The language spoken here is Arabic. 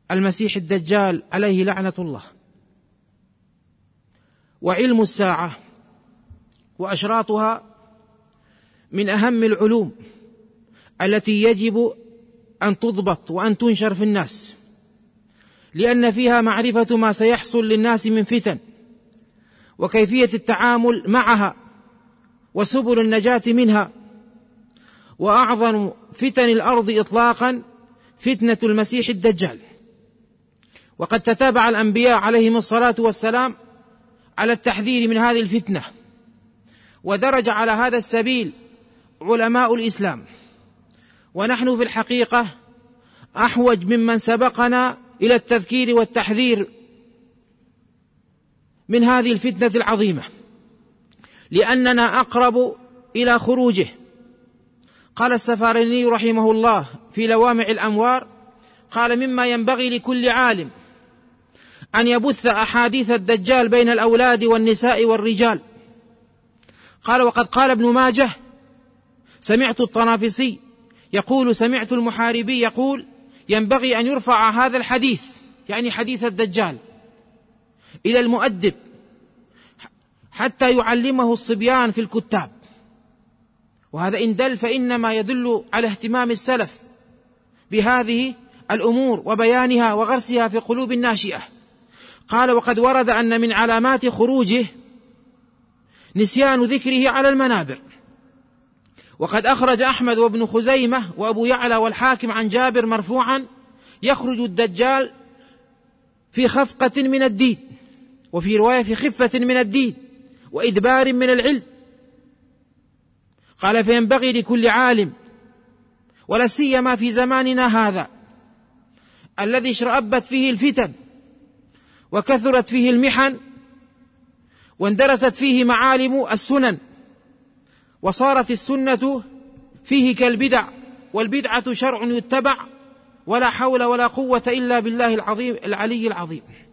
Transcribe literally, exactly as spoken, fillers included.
المسيح الدجال عليه لعنة الله. وعلم الساعة وأشراطها من أهم العلوم التي يجب أن تضبط وأن تنشر في الناس، لأن فيها معرفة ما سيحصل للناس من فتن وكيفية التعامل معها وسبل النجاة منها. وأعظم فتن الأرض إطلاقا فتنة المسيح الدجال، وقد تتابع الأنبياء عليهم الصلاة والسلام على التحذير من هذه الفتنة، ودرج على هذا السبيل علماء الإسلام، ونحن في الحقيقة أحوج ممن سبقنا إلى التذكير والتحذير من هذه الفتنة العظيمة، لأننا أقرب إلى خروجه. قال السفاريني رحمه الله في لوامع الأنوار، قال: مما ينبغي لكل عالم أن يبث أحاديث الدجال بين الأولاد والنساء والرجال. قال: وقد قال ابن ماجه: سمعت الطنافسي يقول سمعت المحاربي يقول: ينبغي أن يرفع هذا الحديث، يعني حديث الدجال، إلى المؤدب حتى يعلمه الصبيان في الكتاب. وهذا إن دل فإنما يدل على اهتمام السلف بهذه الأمور وبيانها وغرسها في قلوب الناشئة. قال: وقد ورد أن من علامات خروجه نسيان ذكره على المنابر. وقد أخرج أحمد وابن خزيمة وأبو يعلى والحاكم عن جابر مرفوعا: يخرج الدجال في خفقة من الدين، وفي رواية في خفة من الدين وإدبار من العلم. قال: فينبغي لكل عالم، ولا سيما في زماننا هذا الذي اشرأبت فيه الفتن وكثرت فيه المحن واندرست فيه معالم السنن، وصارت السنة فيه كالبدع، والبدعة شرع يتبع، ولا حول ولا قوة إلا بالله العظيم العلي العظيم.